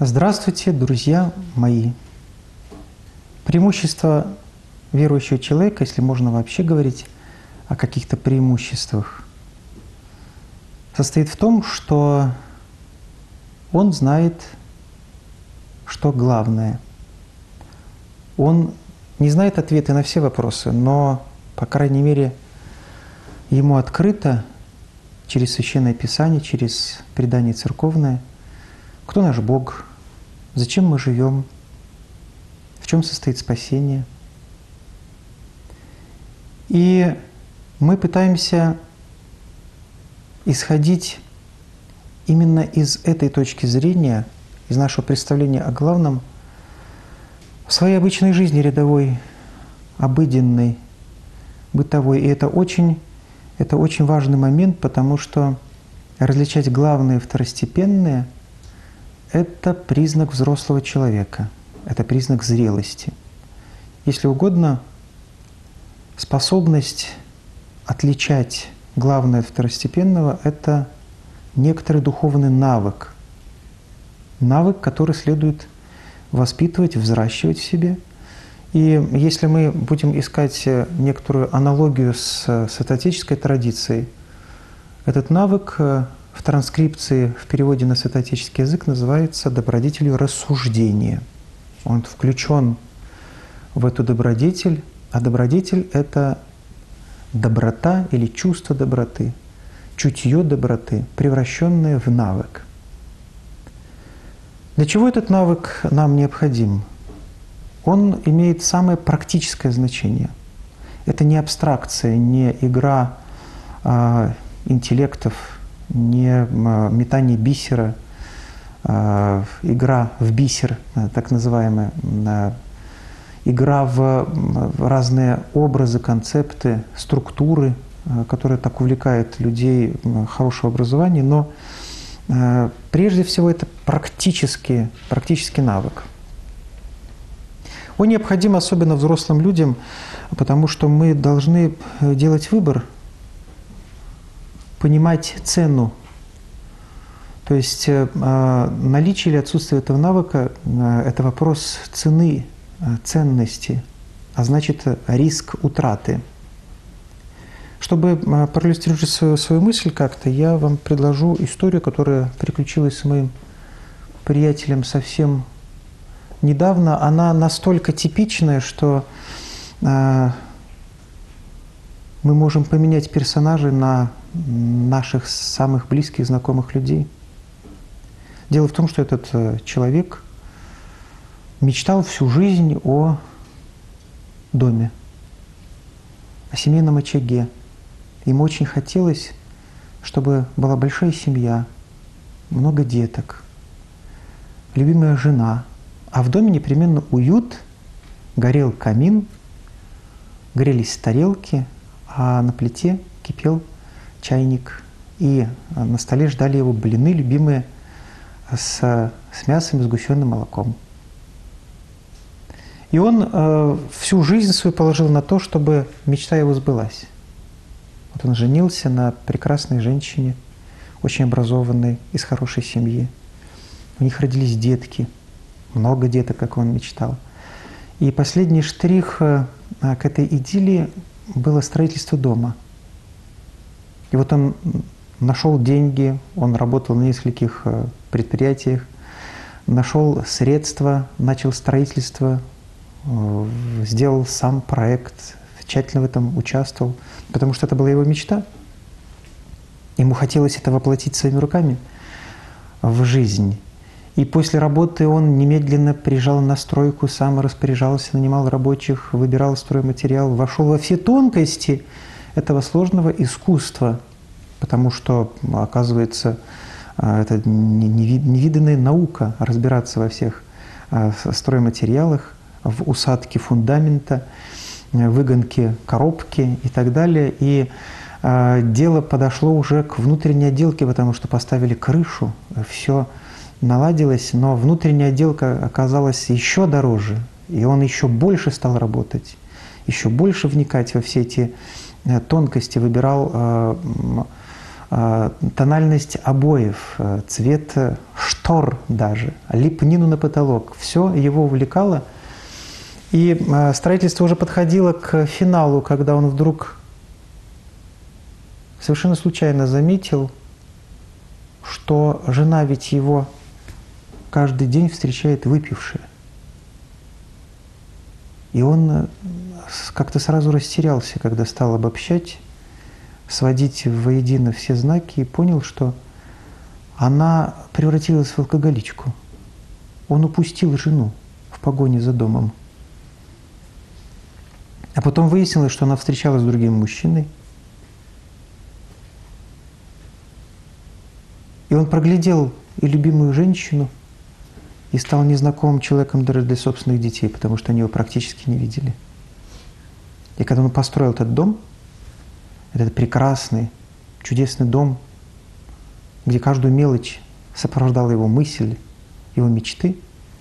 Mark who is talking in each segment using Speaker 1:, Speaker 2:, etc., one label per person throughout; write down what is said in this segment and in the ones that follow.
Speaker 1: Здравствуйте, друзья мои! Преимущество верующего человека, если можно вообще говорить о каких-то преимуществах, состоит в том, что он знает, что главное. Он не знает ответы на все вопросы, но, по крайней мере, ему открыто через Священное Писание, через предание церковное, кто наш Бог, зачем мы живем, в чем состоит спасение. И мы пытаемся исходить именно из этой точки зрения, из нашего представления о главном, в своей обычной жизни рядовой, обыденной, бытовой. И это очень важный момент, потому что различать главное и второстепенное – это признак взрослого человека, это признак зрелости. Если угодно, способность отличать главное от второстепенного – это некоторый духовный навык, который следует воспитывать, взращивать в себе. И если мы будем искать некоторую аналогию с святоотеческой традицией, этот навык в транскрипции, в переводе на святоотеческий язык называется добродетелью рассуждения. Он включен в эту добродетель, а добродетель – это доброта или чувство доброты, чутье доброты, превращенное в навык. Для чего этот навык нам необходим? Он имеет самое практическое значение. Это не абстракция, не игра интеллектов, не метание бисера, игра в бисер, так называемая, игра в разные образы, концепты, структуры, которые так увлекают людей хорошего образования, но прежде всего это практический навык. Он необходим особенно взрослым людям, потому что мы должны делать выбор, понимать цену. То есть наличие или отсутствие этого навыка – это вопрос цены, ценности, а значит риск утраты. Чтобы проиллюстрировать свою мысль как-то, я вам предложу историю, которая приключилась с моим приятелем совсем недавно. Она настолько типичная, что мы можем поменять персонажей на наших самых близких, знакомых людей. Дело в том, что этот человек мечтал всю жизнь о доме, о семейном очаге. Ему очень хотелось, чтобы была большая семья, много деток, любимая жена, а в доме непременно уют, горел камин, грелись тарелки, а на плите кипел чайник, и на столе ждали его блины любимые с мясом и сгущенным молоком. И он всю жизнь свою положил на то, чтобы мечта его сбылась. Вот он женился на прекрасной женщине, очень образованной, из хорошей семьи. У них родились детки, много деток, как он мечтал. И последний штрих к этой идиллии было строительство дома. И вот он нашел деньги, он работал на нескольких предприятиях, нашел средства, начал строительство, сделал сам проект, тщательно в этом участвовал, потому что это была его мечта. Ему хотелось это воплотить своими руками в жизнь. И после работы он немедленно приезжал на стройку, сам распоряжался, нанимал рабочих, выбирал стройматериал, вошел во все тонкости этого сложного искусства, потому что, оказывается, это невиданная наука разбираться во всех стройматериалах, в усадке фундамента, выгонке коробки и так далее. И дело подошло уже к внутренней отделке, потому что поставили крышу, все наладилось, но внутренняя отделка оказалась еще дороже, и он еще больше стал работать, еще больше вникать во все эти тонкости, выбирал тональность обоев, цвет штор даже, лепнину на потолок. Все его увлекало. И строительство уже подходило к финалу, когда он вдруг совершенно случайно заметил, что жена ведь его каждый день встречает выпившая. И он как-то сразу растерялся, когда стал обобщать, сводить воедино все знаки, и понял, что она превратилась в алкоголичку. Он упустил жену в погоне за домом. А потом выяснилось, что она встречалась с другим мужчиной. И он проглядел и любимую женщину, и стал незнакомым человеком даже для собственных детей, потому что они его практически не видели. И когда он построил этот дом, этот прекрасный, чудесный дом, где каждую мелочь сопровождала его мысль, его мечты,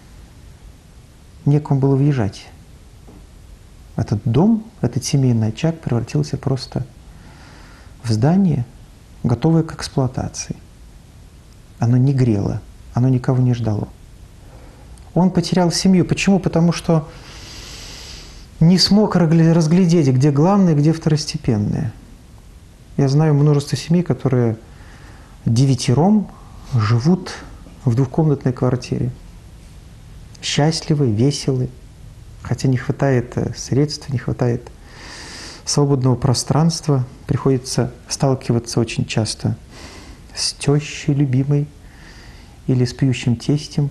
Speaker 1: некому было въезжать. Этот дом, этот семейный очаг превратился просто в здание, готовое к эксплуатации. Оно не грело, оно никого не ждало. Он потерял семью. Почему? Потому что не смог разглядеть, где главное, где второстепенное. Я знаю множество семей, которые девятером живут в двухкомнатной квартире. Счастливы, веселы, хотя не хватает средств, не хватает свободного пространства. Приходится сталкиваться очень часто с тещей любимой или с пьющим тестем,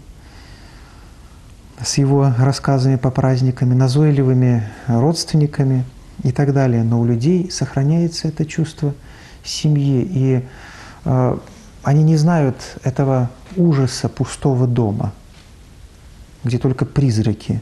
Speaker 1: с его рассказами по праздникам, назойливыми родственниками и так далее. Но у людей сохраняется это чувство семьи, и они не знают этого ужаса пустого дома, где только призраки,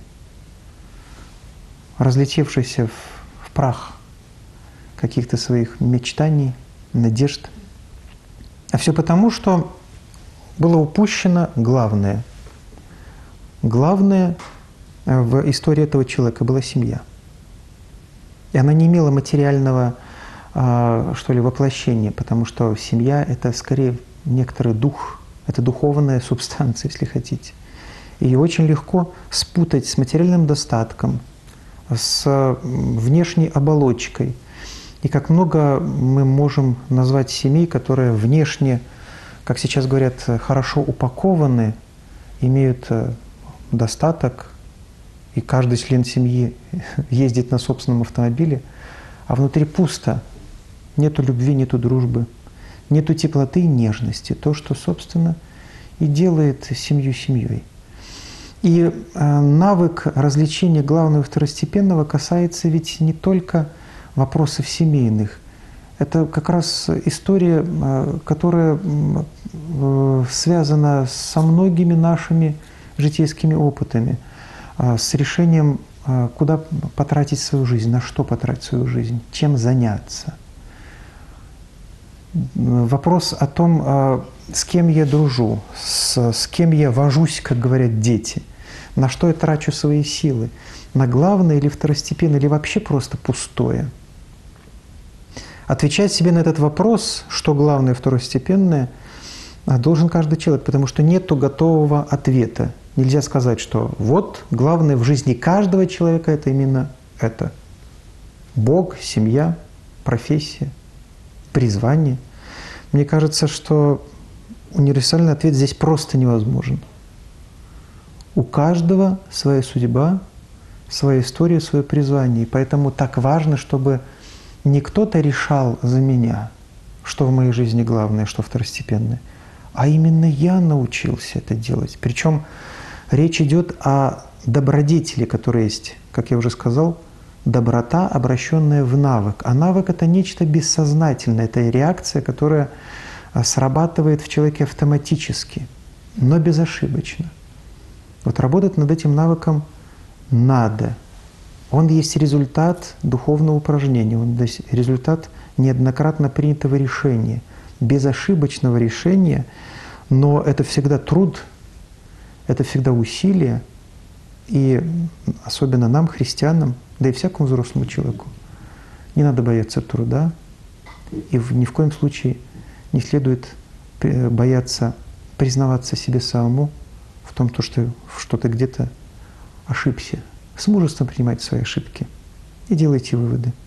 Speaker 1: разлетевшиеся в прах каких-то своих мечтаний, надежд. А все потому, что было упущено главное. Главное в истории этого человека была семья. И она не имела материального, что ли, воплощения, потому что семья – это скорее некоторый дух, это духовная субстанция, если хотите. Ее очень легко спутать с материальным достатком, с внешней оболочкой. И как много мы можем назвать семей, которые внешне, как сейчас говорят, хорошо упакованы, имеют достаток, и каждый член семьи ездит на собственном автомобиле, а внутри пусто. Нету любви, нету дружбы, нету теплоты и нежности. То, что, собственно, и делает семью семьей. И навык развлечения главного и второстепенного касается ведь не только вопросов семейных. Это как раз история, которая связана со многими нашими житейскими опытами, с решением, куда потратить свою жизнь, на что потратить свою жизнь, чем заняться. Вопрос о том, с кем я дружу, с кем я вожусь, как говорят дети, на что я трачу свои силы, на главное или второстепенное, или вообще просто пустое. Отвечать себе на этот вопрос, что главное и второстепенное, должен каждый человек, потому что нет готового ответа. Нельзя сказать, что вот главное в жизни каждого человека – это именно это. Бог, семья, профессия, призвание. Мне кажется, что универсальный ответ здесь просто невозможен. У каждого своя судьба, своя история, свое призвание. И поэтому так важно, чтобы не кто-то решал за меня, что в моей жизни главное, что второстепенное, а именно я научился это делать. Причем речь идет о добродетели, которая есть, как я уже сказал, доброта, обращенная в навык. А навык – это нечто бессознательное, это реакция, которая срабатывает в человеке автоматически, но безошибочно. Вот работать над этим навыком надо. Он есть результат духовного упражнения, он есть результат неоднократно принятого решения, безошибочного решения, но это всегда труд, это всегда усилие, и особенно нам, христианам, да и всякому взрослому человеку, не надо бояться труда, и ни в коем случае не следует бояться признаваться себе самому в том, что ты где-то ошибся. С мужеством принимайте свои ошибки и делайте выводы.